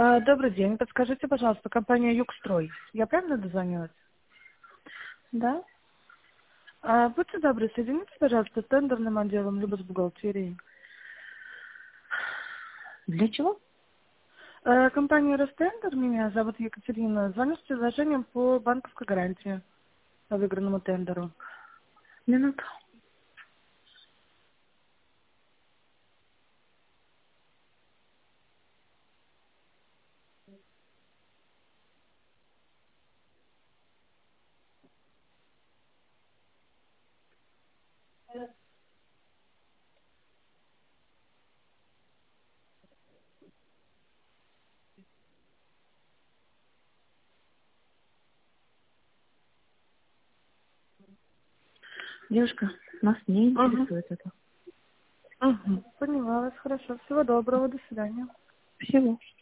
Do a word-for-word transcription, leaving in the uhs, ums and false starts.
А, Добрый день. Подскажите, пожалуйста, компания «Югстрой». Я правильно дозвонилась? Да? А, Будьте добры, соедините, пожалуйста, с тендерным отделом, либо с бухгалтерией. Для чего? А, Компания «Ростендер», меня зовут Екатерина, звоню с предложением по банковской гарантии по выигранному тендеру. Минуту. Девушка, нас не Угу. интересует это. Угу. Поняла вас, хорошо. Всего доброго, до свидания. Всего.